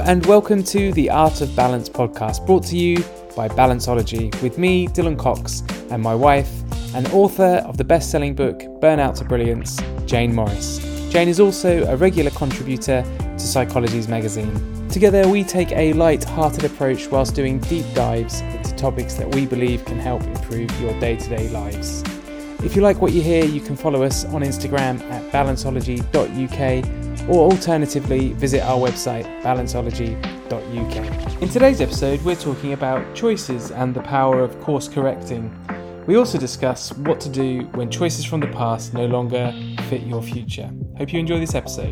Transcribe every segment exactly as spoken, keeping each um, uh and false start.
and welcome to the Art of Balance podcast, brought to you by Balanceology, with me, Dylan Cox, and my wife, and author of the best-selling book, Burnout to Brilliance, Jane Morris. Jane is also a regular contributor to Psychology's magazine. Together, we take a light-hearted approach whilst doing deep dives into topics that we believe can help improve your day-to-day lives. If you like what you hear, you can follow us on Instagram at balanceology dot U K, or alternatively, visit our website, balanceology dot U K. In today's episode, we're talking about choices and the power of course correcting. We also discuss what to do when choices from the past no longer fit your future. Hope you enjoy this episode.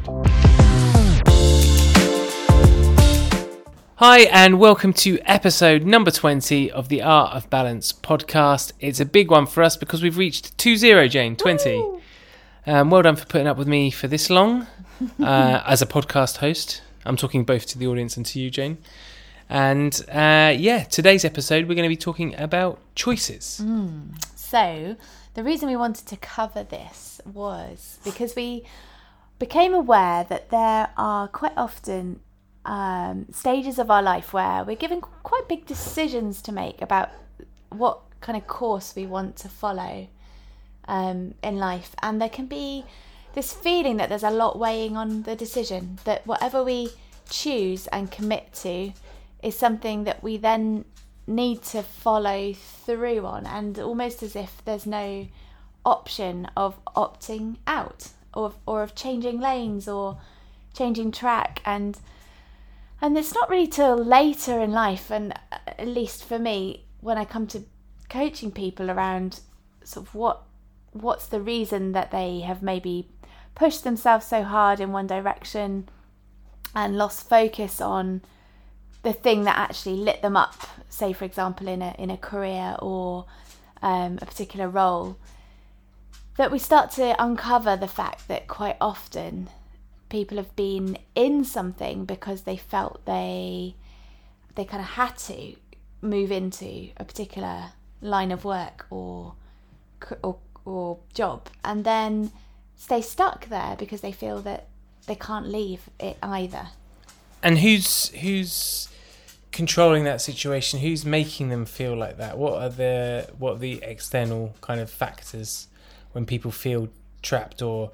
Hi, and welcome to episode number twenty of the Art of Balance podcast. It's a big one for us because we've reached two zero, Jane, twenty. Um, well done for putting up with me for this long uh, as a podcast host. I'm talking both to the audience and to you, Jane. And uh, yeah, today's episode, we're going to be talking about choices. Mm. So the reason we wanted to cover this was because we became aware that there are quite often um, stages of our life where we're given quite big decisions to make about what kind of course we want to follow um, in life. And there can be this feeling that there's a lot weighing on the decision, that whatever we choose and commit to is something that we then need to follow through on, and almost as if there's no option of opting out or or of changing lanes or changing track. And and it's not really till later in life, and at least for me, when I come to coaching people around sort of what what's the reason that they have maybe pushed themselves so hard in one direction and lost focus on the thing that actually lit them up, say for example in a in a career or um, a particular role, that we start to uncover the fact that quite often people have been in something because they felt they they kind of had to move into a particular line of work or or, or job, and then stay stuck there because they feel that they can't leave it either. And who's who's controlling that situation? Who's making them feel like that? What are the what are the external kind of factors when people feel trapped or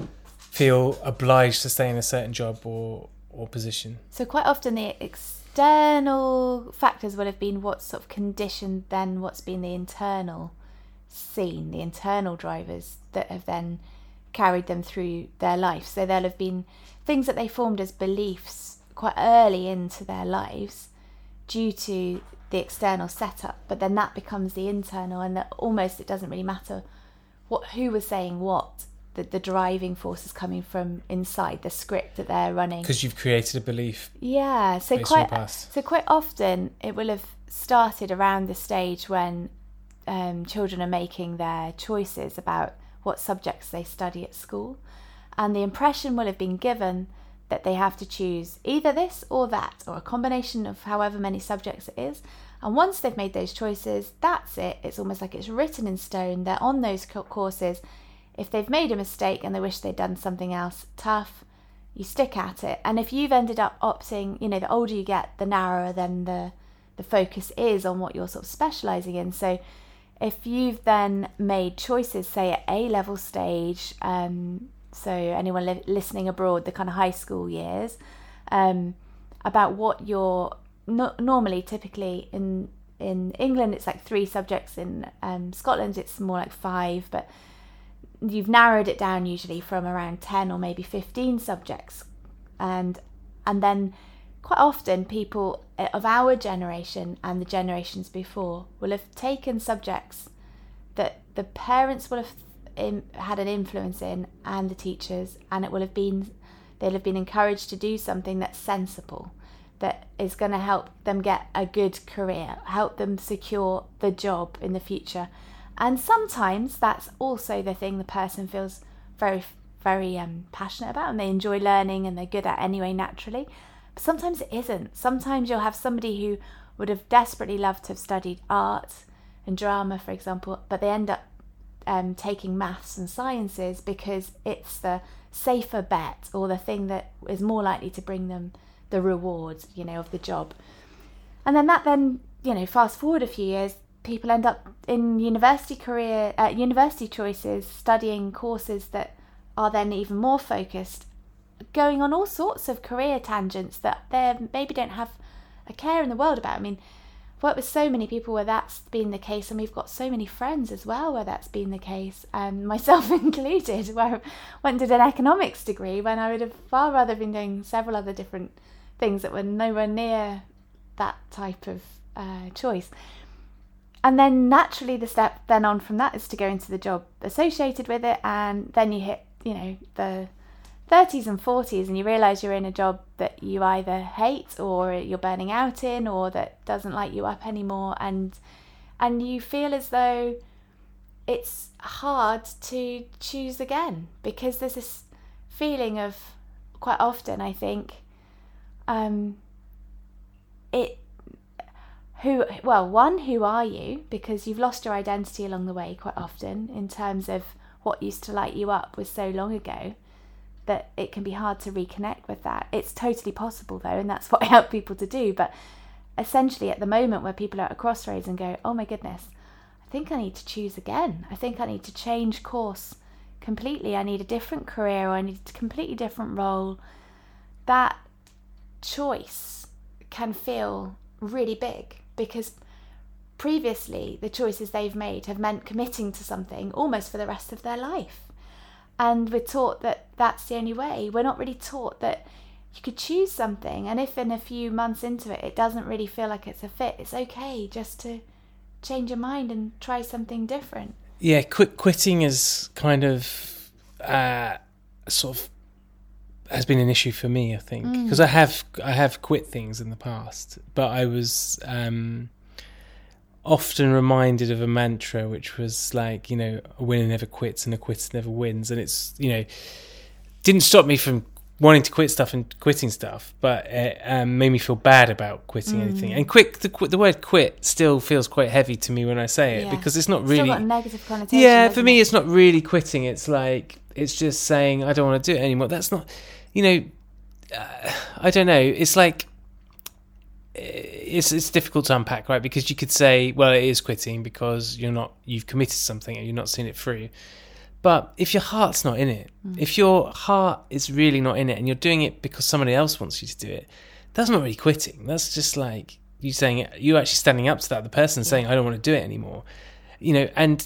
feel obliged to stay in a certain job or or position? So quite often the external factors will have been what's sort of conditioned then what's been the internal scene, the internal drivers that have then carried them through their life. So there'll have been things that they formed as beliefs quite early into their lives due to the external setup, but then that becomes the internal, and that almost it doesn't really matter what who was saying what, the, the driving force is coming from inside the script that they're running, because you've created a belief. Yeah, so quite so quite often it will have started around the stage when um, children are making their choices about what subjects they study at school, and the impression will have been given that they have to choose either this or that, or a combination of however many subjects it is. And once they've made those choices, that's it. It's almost like it's written in stone. They're on those courses. If they've made a mistake and they wish they'd done something else, tough, you stick at it. And if you've ended up opting, you know, the older you get, the narrower then the the focus is on what you're sort of specialising in. So if you've then made choices, say at A-level stage, um, so anyone li- listening abroad, the kind of high school years, um, about what you're no- normally, typically in in England, it's like three subjects. In um, Scotland, it's more like five, but you've narrowed it down usually from around ten or maybe fifteen subjects, and and then quite often people of our generation and the generations before will have taken subjects that the parents will have in, had an influence in, and the teachers, and it will have been they'll have been encouraged to do something that's sensible, that is going to help them get a good career, help them secure the job in the future. And sometimes that's also the thing the person feels very very um, passionate about and they enjoy learning and they're good at anyway naturally. But sometimes it isn't. Sometimes you'll have somebody who would have desperately loved to have studied art and drama, for example, but they end up um, taking maths and sciences because it's the safer bet, or the thing that is more likely to bring them the reward, you know, of the job. And then that then, you know, fast forward a few years, people end up in university career, uh, university choices, studying courses that are then even more focused, going on all sorts of career tangents that they maybe don't have a care in the world about. I mean, I've worked with so many people where that's been the case, and we've got so many friends as well where that's been the case, um, myself included, where I went and did an economics degree when I would have far rather been doing several other different things that were nowhere near that type of uh, choice. And then naturally the step then on from that is to go into the job associated with it, and then you hit, you know, the thirties and forties, and you realise you're in a job that you either hate or you're burning out in, or that doesn't light you up anymore, and and you feel as though it's hard to choose again, because there's this feeling of, quite often I think, um, it who well one who are you, because you've lost your identity along the way quite often, in terms of what used to light you up was so long ago that it can be hard to reconnect with that. It's totally possible though, and that's what I help people to do. But essentially at the moment where people are at a crossroads and go, oh my goodness, I think I need to choose again, I think I need to change course completely, I need a different career, or I need a completely different role, that choice can feel really big, because previously the choices they've made have meant committing to something almost for the rest of their life. And we're taught that that's the only way. We're not really taught that you could choose something, and if in a few months into it, it doesn't really feel like it's a fit, it's okay just to change your mind and try something different. Yeah, quit quitting is kind of uh, sort of has been an issue for me, I think, because mm. I have I have quit things in the past, but I was um, often reminded of a mantra, which was like, you know, a winner never quits and a quitter never wins, and it's, you know, didn't stop me from wanting to quit stuff and quitting stuff, but it um, made me feel bad about quitting mm. anything. And quit the, the word quit still feels quite heavy to me when I say it, yeah. because it's not really still got a negative connotation. Yeah, for me it? it's not really quitting. It's like, it's just saying I don't want to do it anymore. That's not, you know, uh, I don't know. It's like, it's it's difficult to unpack, right? Because you could say, well, it is quitting because you're not, you've committed to something and you're not seeing it through. But if your heart's not in it, mm. if your heart is really not in it, and you're doing it because somebody else wants you to do it, that's not really quitting. That's just like you saying, you actually standing up to that, the person saying, I don't want to do it anymore. You know, and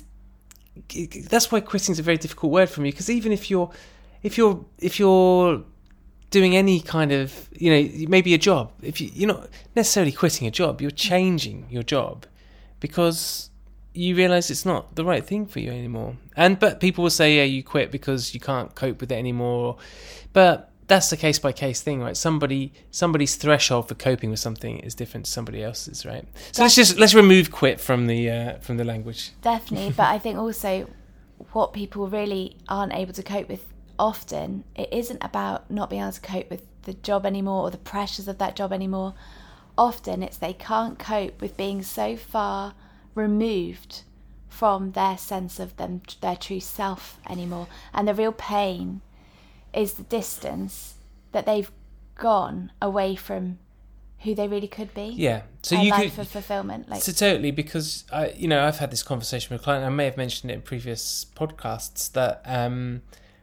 that's why quitting is a very difficult word for me, because even if you're, if you're, if you're doing any kind of, you know, maybe a job, if you, you're not necessarily quitting a job, you're changing your job because you realise it's not the right thing for you anymore. And but people will say, yeah, you quit because you can't cope with it anymore. But that's a case by case thing, right? Somebody somebody's threshold for coping with something is different to somebody else's, right? So Definitely. let's just let's remove quit from the uh, from the language. Definitely, but I think also what people really aren't able to cope with often, it isn't about not being able to cope with the job anymore or the pressures of that job anymore. Often it's they can't cope with being so far removed from their sense of them, their true self anymore. And the real pain is the distance that they've gone away from who they really could be. Yeah. So a you life could, of fulfillment. Like, so totally, because I, you know, I've had this conversation with a client. I may have mentioned it in previous podcasts that um,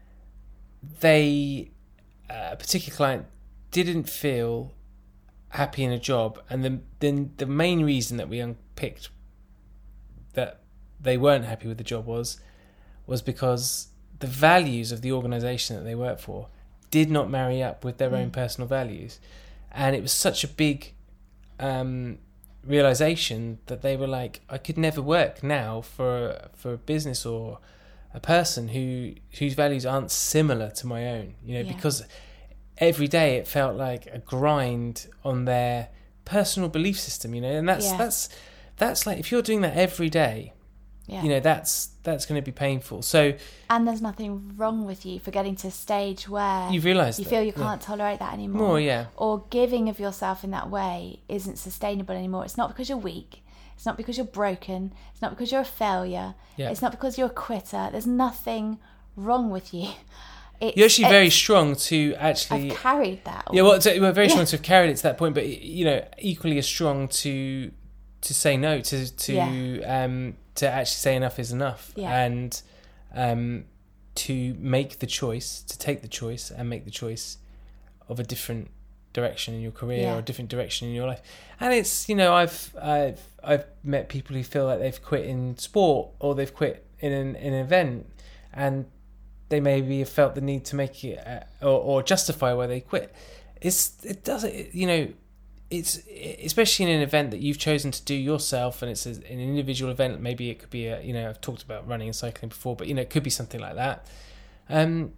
they, uh, a particular client, didn't feel happy in a job, and then then the main reason that we unpicked that they weren't happy with the job was was because the values of the organisation that they work for did not marry up with their mm. own personal values. And it was such a big um, realisation that they were like, I could never work now for for a business or a person who whose values aren't similar to my own, you know, yeah. because every day it felt like a grind on their personal belief system, you know, and that's yeah. that's that's like, if you're doing that every day, yeah. you know, that's that's going to be painful. So, and there's nothing wrong with you for getting to a stage where you realise you that, feel you can't yeah. tolerate that anymore. More, yeah. Or giving of yourself in that way isn't sustainable anymore. It's not because you're weak. It's not because you're broken. It's not because you're a failure. Yeah. It's not because you're a quitter. There's nothing wrong with you. it's, you're actually it's, very strong to actually I've carried that. Yeah, well, to, well very strong yeah. to have carried it to that point, but you know, equally as strong to to say no, to to yeah. um to actually say enough is enough, yeah. and um to make the choice, to take the choice and make the choice of a different direction in your career yeah. or a different direction in your life. And it's, you know, I've I've I've met people who feel like they've quit in sport or they've quit in an, in an event, and they maybe have felt the need to make it uh, or, or justify why they quit. It's it doesn't, you know, it's especially in an event that you've chosen to do yourself, and it's an individual event. Maybe it could be a, you know, I've talked about running and cycling before, but you know, it could be something like that. Um,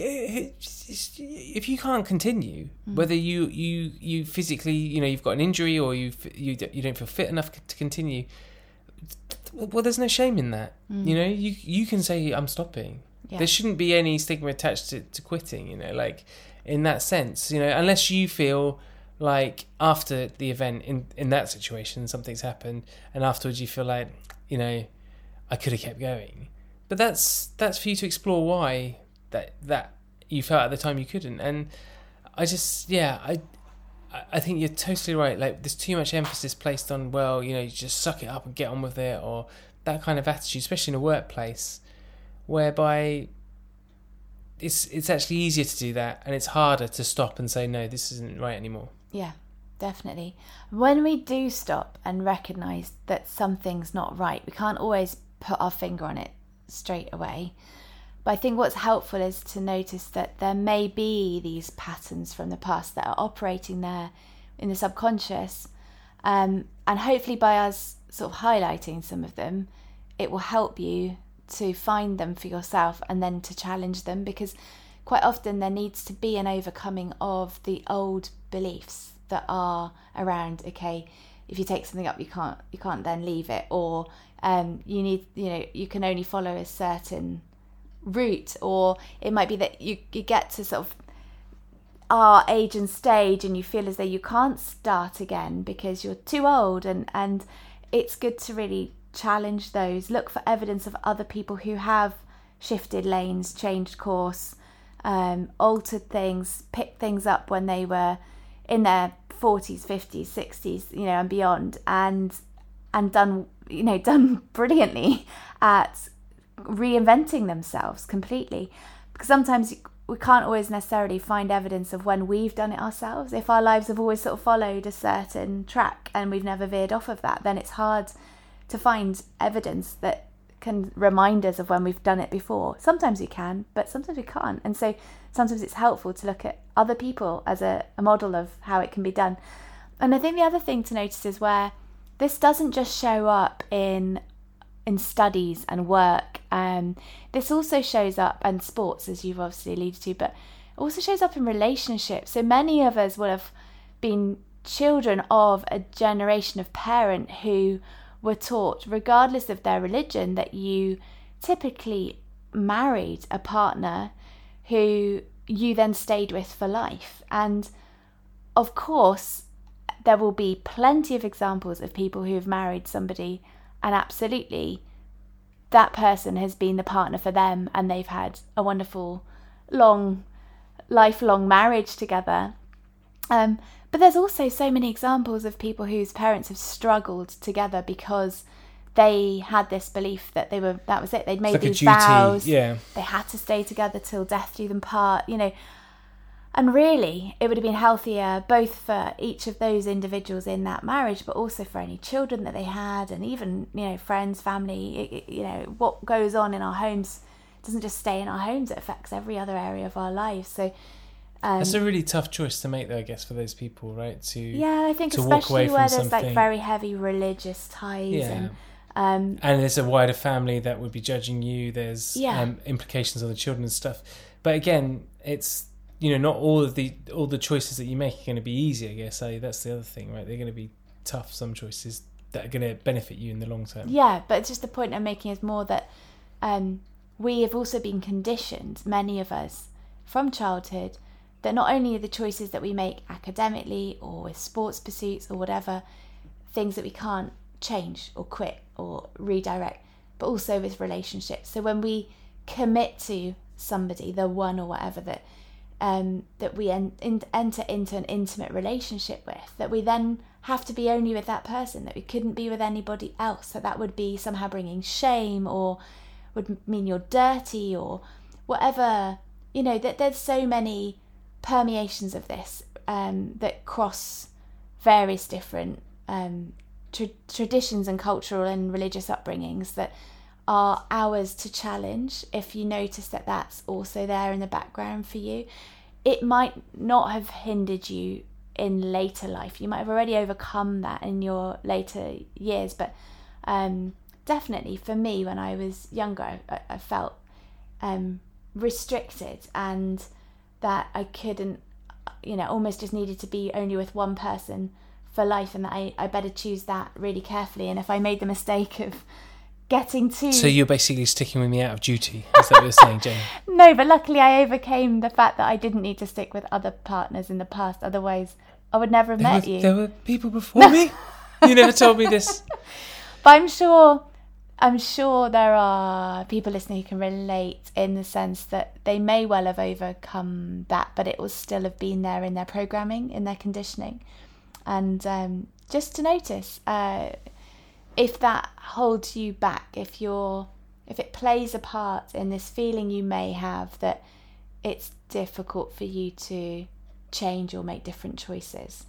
if you can't continue, mm. whether you, you, you physically, you know, you've got an injury or you you you don't feel fit enough to continue, well, there's no shame in that. Mm. You know, you you can say I'm stopping. Yeah. There shouldn't be any stigma attached to, to quitting. You know, like in that sense, you know, unless you feel like after the event in in that situation something's happened, and afterwards you feel like, you know, I could have kept going. But that's that's for you to explore why that that you felt at the time you couldn't. And I just yeah I I think you're totally right. Like, there's too much emphasis placed on, well, you know, you just suck it up and get on with it, or that kind of attitude, especially in a workplace, whereby it's it's actually easier to do that, and it's harder to stop and say, no, this isn't right anymore. Yeah, definitely. When we do stop and recognise that something's not right, we can't always put our finger on it straight away. But I think what's helpful is to notice that there may be these patterns from the past that are operating there in the subconscious. Um, and hopefully by us sort of highlighting some of them, it will help you to find them for yourself and then to challenge them, because quite often there needs to be an overcoming of the old beliefs that are around, okay, if you take something up, you can't you can't then leave it, or um, you need, you know, you can only follow a certain route, or it might be that you, you get to sort of our age and stage and you feel as though you can't start again because you're too old, and, and it's good to really challenge those, look for evidence of other people who have shifted lanes, changed course, um, altered things, picked things up when they were in their forties, fifties, sixties, you know, and beyond, and and done, you know, done brilliantly at reinventing themselves completely. Because sometimes we can't always necessarily find evidence of when we've done it ourselves. If our lives have always sort of followed a certain track and we've never veered off of that, then it's hard to find evidence that can remind us of when we've done it before. Sometimes we can, but sometimes we can't. And so sometimes it's helpful to look at other people as a, a model of how it can be done. And I think the other thing to notice is where this doesn't just show up in in studies and work. Um, this also shows up, and sports, as you've obviously alluded to, but it also shows up in relationships. So many of us will have been children of a generation of parent who were taught, regardless of their religion, that you typically married a partner who you then stayed with for life. And of course, there will be plenty of examples of people who have married somebody and absolutely that person has been the partner for them and they've had a wonderful, long, lifelong marriage together. Um, but there's also so many examples of people whose parents have struggled together because they had this belief that they were, that was it. They'd made these vows. Yeah. They had to stay together till death do them part, you know. And really, it would have been healthier both for each of those individuals in that marriage, but also for any children that they had, and even, you know, friends, family. It, it, you know, what goes on in our homes doesn't just stay in our homes; it affects every other area of our lives. So um, that's a really tough choice to make, though, I guess, for those people, right? To yeah, I think to especially where there's something. like very heavy religious ties, yeah. and um, and there's a wider family that would be judging you. There's yeah. um, implications on the children and stuff. But again, it's, you know, not all of the all the choices that you make are going to be easy, I guess. So that's the other thing, right? They're going to be tough, some choices that are going to benefit you in the long term. Yeah, but it's just the point I'm making is more that um, we have also been conditioned, many of us, from childhood, that not only are the choices that we make academically or with sports pursuits or whatever, things that we can't change or quit or redirect, but also with relationships. So when we commit to somebody, the one or whatever that um, that we en- in- enter into an intimate relationship with, that we then have to be only with that person, that we couldn't be with anybody else. So that would be somehow bringing shame, or would mean you're dirty, or whatever. You know, that there's so many permeations of this um, that cross various different um, tra- traditions and cultural and religious upbringings that are ours to challenge. If you notice that that's also there in the background for you, it might not have hindered you in later life. You might have already overcome that in your later years, but um, definitely for me, when I was younger, I, I felt um, restricted, and that I couldn't, you know, almost just needed to be only with one person for life, and that I, I better choose that really carefully. And if I made the mistake of getting too... So you're basically sticking with me out of duty, is that what you're saying, Jane? No, but luckily I overcame the fact that I didn't need to stick with other partners in the past, otherwise I would never have there met were, you. There were people before me? You never told me this. But I'm sure... I'm sure there are people listening who can relate, in the sense that they may well have overcome that, but it will still have been there in their programming, in their conditioning. And um, just to notice uh, if that holds you back, if you're, if it plays a part in this feeling you may have that it's difficult for you to change or make different choices.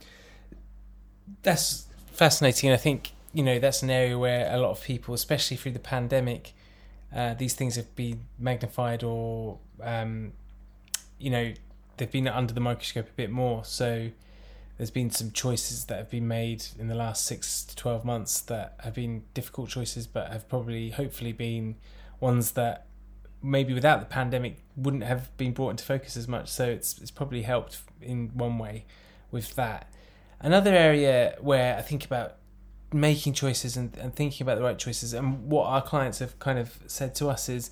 That's fascinating, and I think, you know, that's an area where a lot of people, especially through the pandemic, uh, these things have been magnified, or, um, you know, they've been under the microscope a bit more. So there's been some choices that have been made in the last six to twelve months that have been difficult choices, but have probably, hopefully, been ones that maybe without the pandemic wouldn't have been brought into focus as much. So it's it's probably helped in one way with that. Another area where I think about making choices and, and thinking about the right choices, and what our clients have kind of said to us is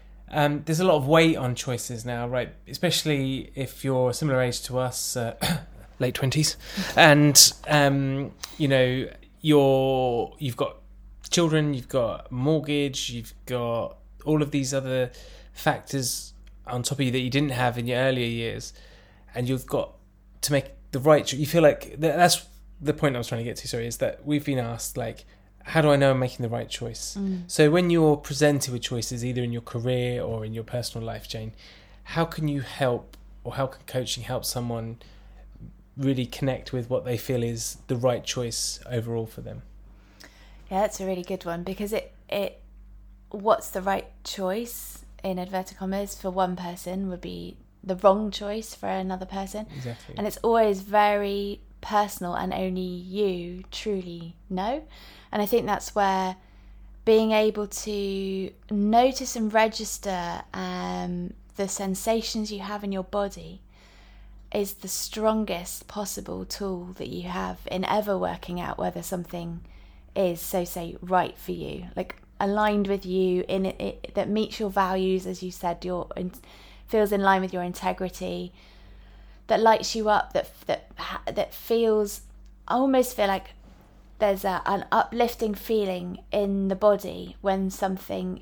um, there's a lot of weight on choices now, right? Especially if you're a similar age to us, uh, late twenties, and um, you know, you're you've got children, you've got mortgage, you've got all of these other factors on top of you that you didn't have in your earlier years, and you've got to make the right choice. You feel like that's the point I was trying to get to, sorry, is that we've been asked, like, how do I know I'm making the right choice? Mm. So when you're presented with choices, either in your career or in your personal life, Jane, how can you help, or how can coaching help someone really connect with what they feel is the right choice overall for them? Yeah, that's a really good one, because it, it what's the right choice, in inverted commas, for one person would be the wrong choice for another person. Exactly. And it's always very personal, and only you truly know. And I think that's where being able to notice and register um, the sensations you have in your body is the strongest possible tool that you have in ever working out whether something is, so say, right for you, like aligned with you, in it, it that meets your values, as you said, your in, feels in line with your integrity, that lights you up, that that that feels, I almost feel like there's a, an uplifting feeling in the body when something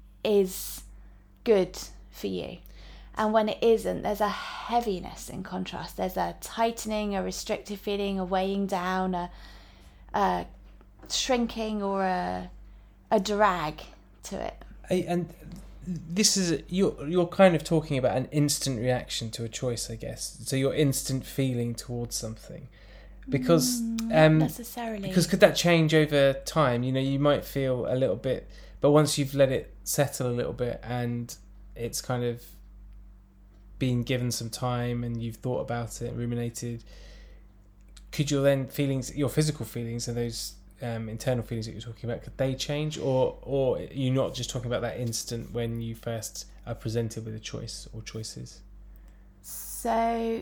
is good for you. And when it isn't, there's a heaviness in contrast. There's a tightening, a restrictive feeling, a weighing down, a, a shrinking, or a a drag to it. And this is, you're you're kind of talking about an instant reaction to a choice, I guess. So your instant feeling towards something, because mm, um, not necessarily. Because could that change over time? You know, you might feel a little bit, but once you've let it settle a little bit, and it's kind of been given some time, and you've thought about it, ruminated, could your then feelings, your physical feelings, and those Um, internal feelings that you're talking about, could they change, or or you're not just talking about that instant when you first are presented with a choice or choices? So,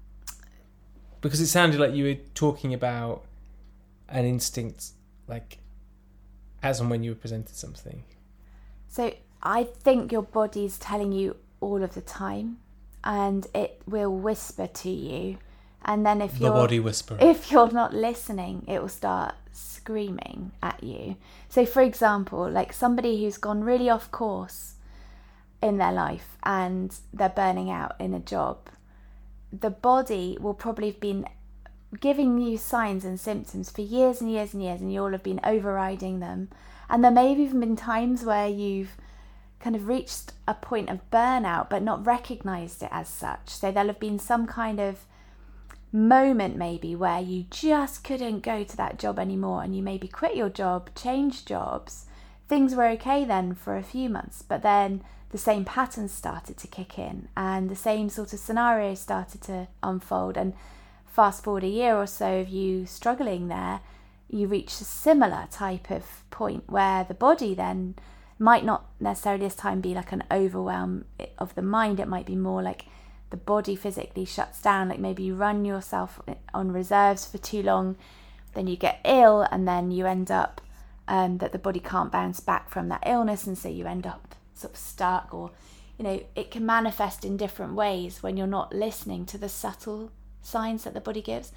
because it sounded like you were talking about an instinct, like as and when you were presented something. So I think your body's telling you all of the time, and it will whisper to you, and then if the you're body whisperer. if you're not listening, it will start screaming at you. So for example, like somebody who's gone really off course in their life and they're burning out in a job, the body will probably have been giving you signs and symptoms for years and years and years, and you'll have been overriding them. And there may have even been times where you've kind of reached a point of burnout but not recognised it as such. So there'll have been some kind of moment maybe where you just couldn't go to that job anymore, and you maybe quit your job, changed jobs. Things were okay then for a few months, but then the same patterns started to kick in and the same sort of scenarios started to unfold. And fast forward a year or so of you struggling there, you reach a similar type of point where the body then might not necessarily this time be like an overwhelm of the mind. It might be more like the body physically shuts down, like maybe you run yourself on reserves for too long, then you get ill, and then you end up um, that the body can't bounce back from that illness, and so you end up sort of stuck. Or, you know, it can manifest in different ways when you're not listening to the subtle signs that the body gives.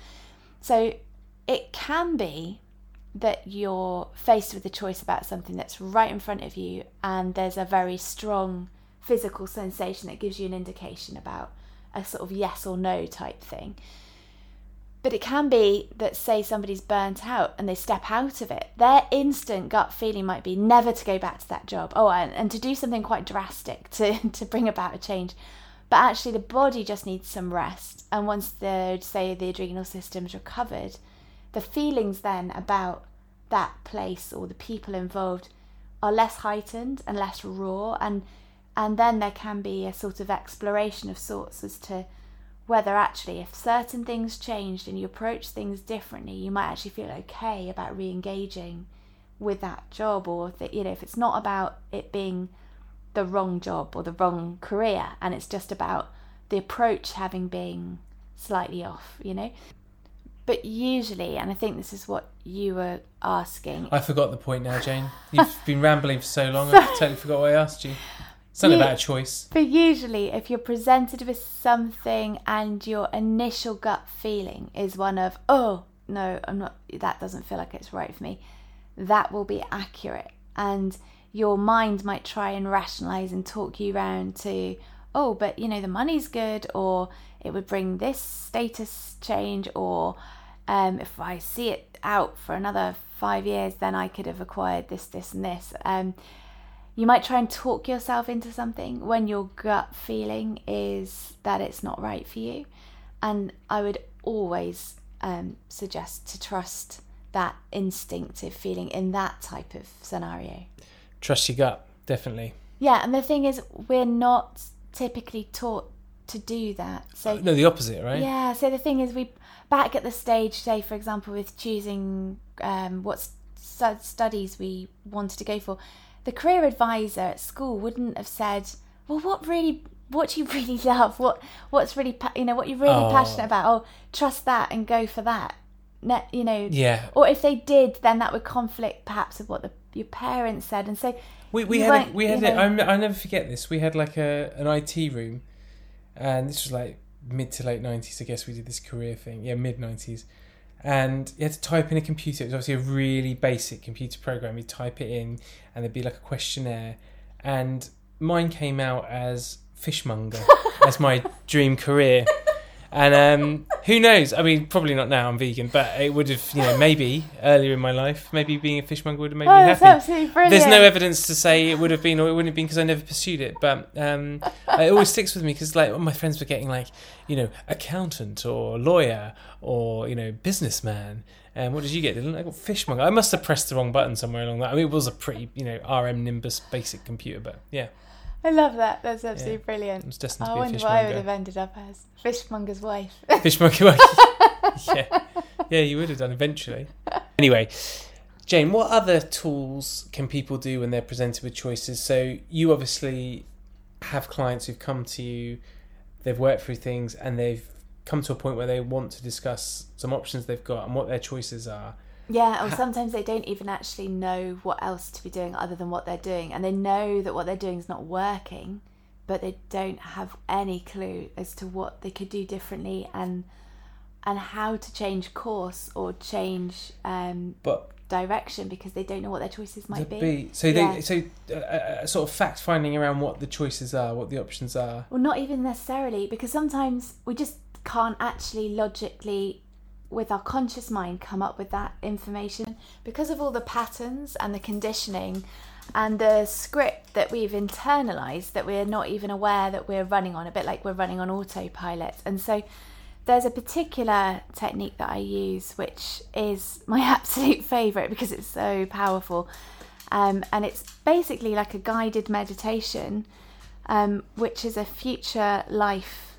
So it can be that you're faced with a choice about something that's right in front of you, and there's a very strong physical sensation that gives you an indication about a sort of yes or no type thing. But it can be that, say, somebody's burnt out and they step out of it, their instant gut feeling might be never to go back to that job. Oh, and, and to do something quite drastic to, to bring about a change. But actually the body just needs some rest. And once the, say, the adrenal system's recovered, the feelings then about that place or the people involved are less heightened and less raw. And and then there can be a sort of exploration of sorts as to whether actually if certain things changed and you approach things differently, you might actually feel okay about re-engaging with that job. Or that, you know, if it's not about it being the wrong job or the wrong career, and it's just about the approach having been slightly off, you know. But usually, and I think this is what you were asking. I forgot the point now, Jane. You've been rambling for so long, I totally forgot what I asked you. Something you, about a choice. But usually, if you're presented with something and your initial gut feeling is one of, oh, no, I'm not, that doesn't feel like it's right for me, that will be accurate. And your mind might try and rationalise and talk you round to, oh, but, you know, the money's good, or it would bring this status change, or um, if I see it out for another five years, then I could have acquired this, this and this. Um, you might try and talk yourself into something when your gut feeling is that it's not right for you. And I would always um, suggest to trust that instinctive feeling in that type of scenario. Trust your gut, definitely. Yeah, and the thing is, we're not typically taught to do that. So no, the opposite, right? Yeah, so the thing is, we back at the stage, say, for example, with choosing um, what st- studies we wanted to go for, the career advisor at school wouldn't have said, well, what really, what do you really love? What, what's really, pa- you know, what you're really oh. passionate about? Oh, trust that and go for that. Ne- you know, yeah. Or if they did, then that would conflict perhaps with what the, your parents said, and so we we had a, we had it. I'll never forget this. We had like a an I T room, and this was like mid to late nineties. I guess we did this career thing. Yeah, mid nineties. And you had to type in a computer. It was obviously a really basic computer program. You type it in, and there'd be like a questionnaire. And mine came out as fishmonger as my dream career. And um, who knows? I mean, probably not now. I'm vegan, but it would have, you know, maybe earlier in my life, maybe being a fishmonger would have made oh, me that's happy. Absolutely brilliant. There's no evidence to say it would have been or it wouldn't have been because I never pursued it. But um, it always sticks with me because, like, all my friends were getting like, you know, accountant or lawyer or, you know, businessman. And um, what did you get? I got fishmonger. I must have pressed the wrong button somewhere along that. I mean, it was a pretty, you know, R M Nimbus basic computer, but yeah. I love that. That's absolutely yeah. brilliant. It was destined to I be a wonder fishmonger. what I would have ended up as. Fishmonger's wife. Fishmonger wife. yeah. Yeah, you would have done eventually. Anyway, Jane, what other tools can people do when they're presented with choices? So you obviously have clients who've come to you, they've worked through things, and they've come to a point where they want to discuss some options they've got and what their choices are. Yeah, or sometimes they don't even actually know what else to be doing other than what they're doing. And they know that what they're doing is not working, but they don't have any clue as to what they could do differently and and how to change course or change um, but direction because they don't know what their choices might be. be. So yeah. they so uh, uh, sort of fact finding around what the choices are, what the options are. Well, not even necessarily, because sometimes we just can't actually logically, with our conscious mind, come up with that information because of all the patterns and the conditioning and the script that we've internalized that we're not even aware that we're running on, a bit like we're running on autopilot. And so there's a particular technique that I use which is my absolute favorite because it's so powerful, um, and it's basically like a guided meditation, um, which is a future life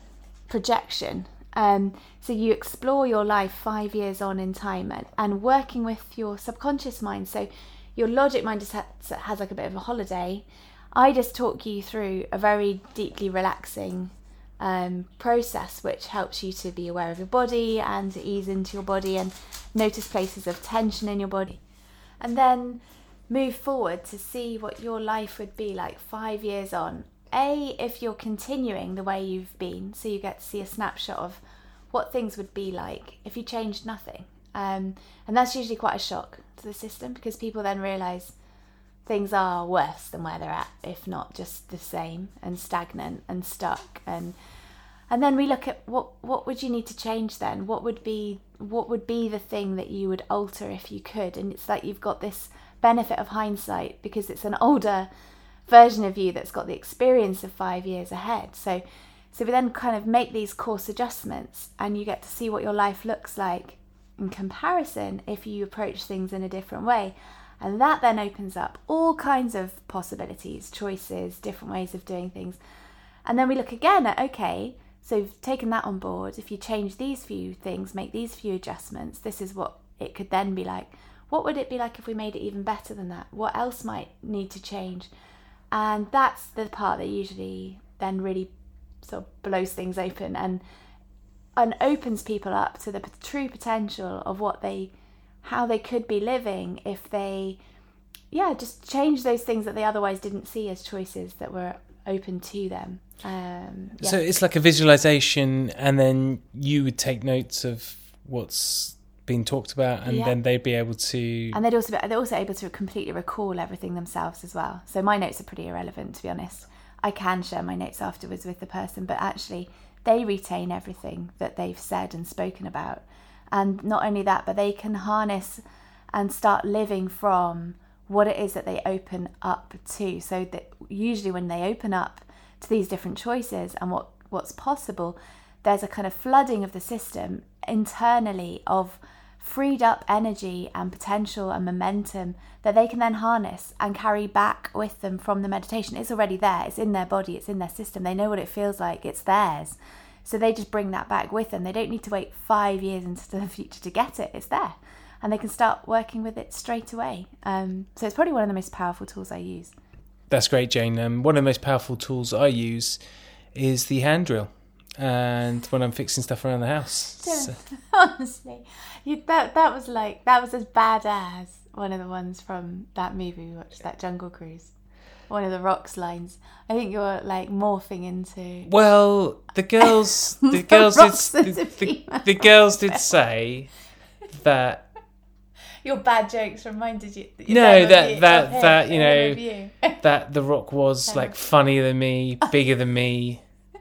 projection. Um, so you explore your life five years on in time and, and working with your subconscious mind. So your logic mind just has, has like a bit of a holiday. I just talk you through a very deeply relaxing um, process which helps you to be aware of your body and to ease into your body and notice places of tension in your body. And then move forward to see what your life would be like five years on. A, if you're continuing the way you've been, so you get to see a snapshot of what things would be like if you changed nothing. Um, and that's usually quite a shock to the system because people then realise things are worse than where they're at, if not just the same and stagnant and stuck. And and then we look at what what would you need to change then? What would be what would be the thing that you would alter if you could? And it's like you've got this benefit of hindsight because it's an older version of you that's got the experience of five years ahead. So so we then kind of make these course adjustments and you get to see what your life looks like in comparison if you approach things in a different way. And that then opens up all kinds of possibilities, choices, different ways of doing things. And then we look again at, okay, so you've taken that on board. If you change these few things, make these few adjustments, this is what it could then be like. What would it be like if we made it even better than that? What else might need to change? And that's the part that usually then really sort of blows things open and and opens people up to the p- true potential of what they, how they could be living if they, yeah, just change those things that they otherwise didn't see as choices that were open to them. Um, yeah. So it's like a visualization, and then you would take notes of what's being talked about, and yeah. then they'd be able to. And they'd also be, they're also able to completely recall everything themselves as well. So my notes are pretty irrelevant, to be honest. I can share my notes afterwards with the person, but actually they retain everything that they've said and spoken about. And not only that, but they can harness and start living from what it is that they open up to. So that usually when they open up to these different choices and what, what's possible, there's a kind of flooding of the system internally of freed up energy and potential and momentum that they can then harness and carry back with them from the meditation. It's already there. It's in their body. It's in their system. They know what it feels like. It's theirs. So they just bring that back with them. They don't need to wait five years into the future to get it. It's there. And they can start working with it straight away. Um, so it's probably one of the most powerful tools I use. That's great, Jane. Um, one of the most powerful tools I use is the hand drill. And when I'm fixing stuff around the house. So. Honestly, you, that that was like, that was as bad as one of the ones from that movie we watched, that Jungle Cruise. One of the rocks lines. I think you're like morphing into. Well, the girls, the, the girls did, the, the, the girls did say that. Your bad jokes reminded you. No, that that that, that you know you. that the Rock was like funnier than me, bigger than me,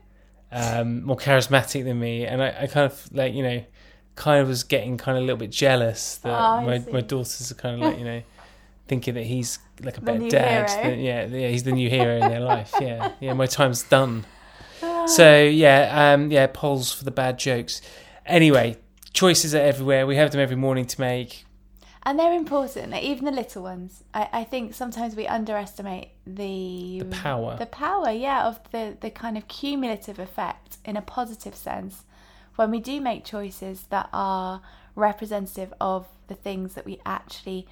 um, more charismatic than me, and I, I kind of like you know, kind of was getting kind of a little bit jealous that oh, my my daughters are kind of like you know. Thinking that he's like a better dad. Than, yeah, yeah, he's the new hero in their life. Yeah, yeah, my time's done. So yeah, um, yeah, polls for the bad jokes. Anyway, choices are everywhere. We have them every morning to make, and they're important. Like, even the little ones. I, I think sometimes we underestimate the the power, the power, yeah, of the the kind of cumulative effect in a positive sense when we do make choices that are representative of the things that we actually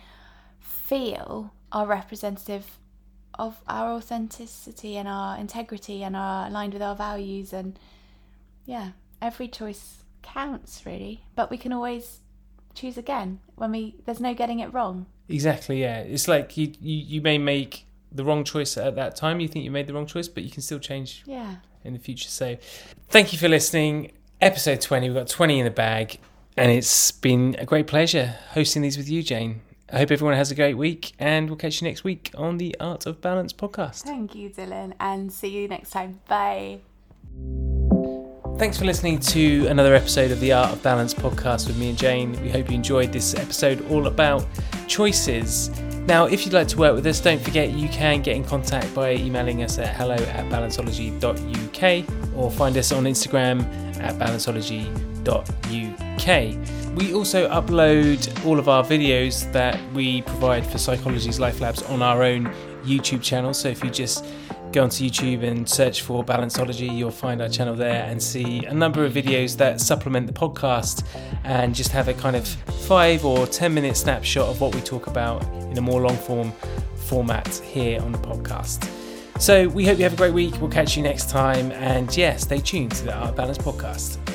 feel are representative of our authenticity and our integrity and are aligned with our values. And yeah, every choice counts really, but we can always choose again when we there's no getting it wrong. Exactly, yeah. It's like you, you you may make the wrong choice at that time, you think you made the wrong choice, but you can still change yeah. in the future. So thank you for listening. episode twenty. We've got twenty in the bag, and it's been a great pleasure hosting these with you, Jane. I hope everyone has a great week, and we'll catch you next week on the Art of Balance podcast. Thank you, Dylan, and see you next time. Bye. Thanks for listening to another episode of the Art of Balance podcast with me and Jane. We hope you enjoyed this episode all about choices. Now, if you'd like to work with us, don't forget you can get in contact by emailing us at hello at balanceology dot u k or find us on Instagram at balanceology dot u k. We also upload all of our videos that we provide for Psychology's Life Labs on our own YouTube channel. So if you just go onto YouTube and search for Balanceology, you'll find our channel there and see a number of videos that supplement the podcast and just have a kind of five or ten minute snapshot of what we talk about in a more long form format here on the podcast. So we hope you have a great week. We'll catch you next time, and yeah, stay tuned to the Art of Balance podcast.